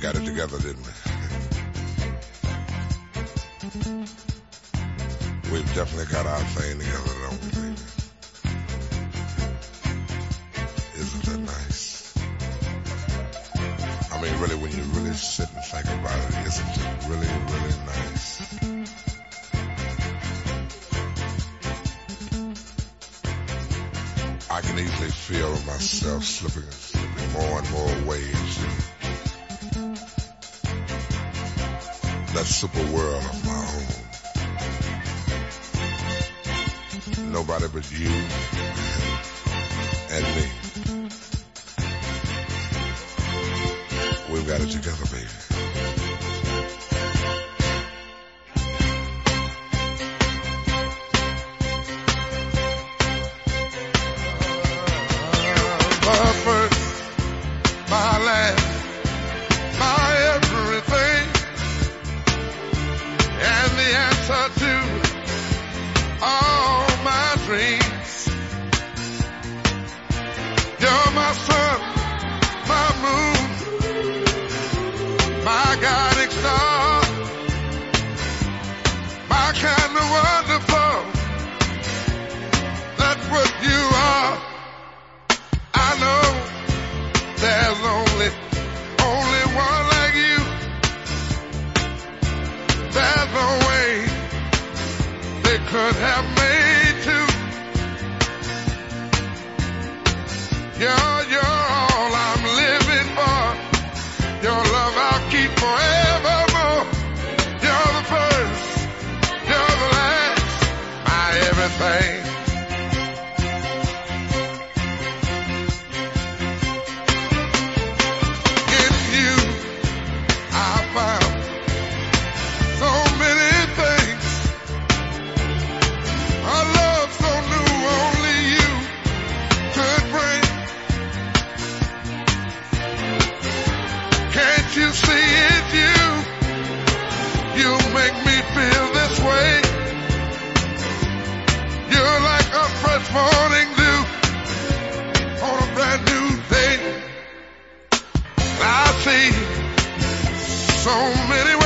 got it together, didn't we? We've definitely got our thing together, don't we, baby? Isn't that nice? I mean, really, when you really sit and think about it, isn't it really, really nice? I can easily feel myself slipping more and more ways in that super world of my own. Nobody but you and me. We've got it together, baby. My first, my last, my everything, and the answer to all my dreams. You're my sun, my moon, my guiding star, my kind of wonderful. That's what you are. I know there's only one like you. There's no way they could have made two. You're all I'm living for. Your love I'll keep forevermore. You're the first, you're the last, my everything. In you I found so many things. A love so new only you could bring. Can't you see it's you? You make me feel this way. You're like a fresh morning dew on a brand new day. I see so many